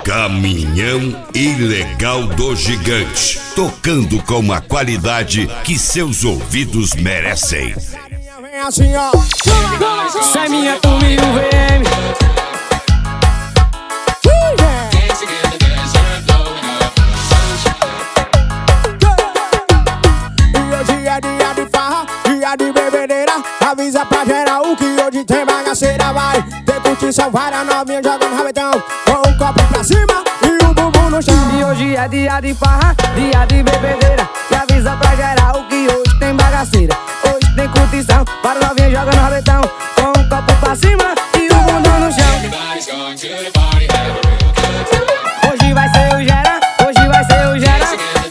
Caminhão Ilegal do Gigante, tocando com a qualidade que seus ouvidos merecem. Vem assim, ó. Essa é minha turma e o VM. E hoje é dia de farra, dia de bebedeira. Avisa pra geral que hoje tem bagaceira. Vai ter curtição, várias novinhas jogando rabetão, com o copo pra cima e o bumbum no chão. E hoje é dia de farra, dia de bebedeira. E avisa pra geral que hoje tem bagaceira. Hoje tem curtição, para novinha jogando rabetão, com o copo pra cima e o bundão no chão. Hoje vai ser o gera, hoje vai ser o gera.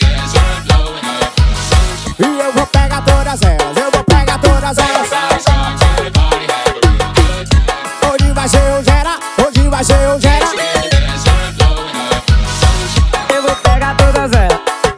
E eu vou pegar todas elas, eu vou pegar todas elas. Hoje vai ser o gera, hoje vai ser o gera. Eu vou pegar todas elas.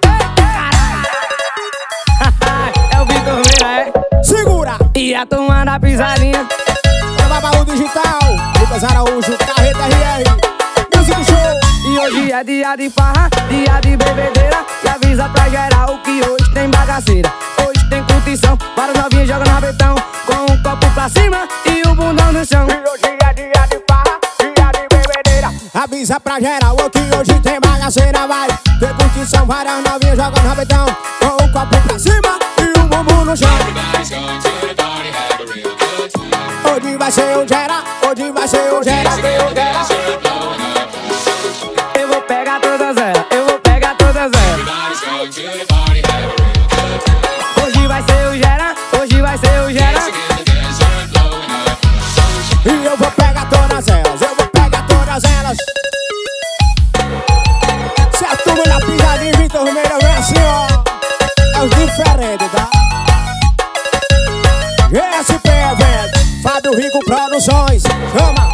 É o Vitor Meira, é? Segura! E a turma da pisadinha. É Babaú Digital, Lucas Araújo, Carreta RR, Music Show. E hoje é dia de farra, dia de bebedeira. E avisa pra geral que hoje tem bagaceira. Hoje tem curtição, para novinhas jogando rabetão, com o copo pra cima e o bundão no chão. E hoje é dia de farra, dia de bebedeira. Avisa pra geral que hoje tem bagaceira. Vai ter curtição, várias novinhas jogando rabetão, com o copo pra cima e o bumbum no chão. Hoje vai ser o gera, hoje vai ser o gera. Eu vou pegar todas elas, eu vou pegar todas elas. Hoje vai ser o gera, hoje vai ser o gera. E eu vou pegar todas elas, eu vou pegar todas elas. Se a turma da pisadinha, Vitor Meira, vem assim, ó. É os diferentes, tá? GSP Evento, Fábio Rico Produções, chama!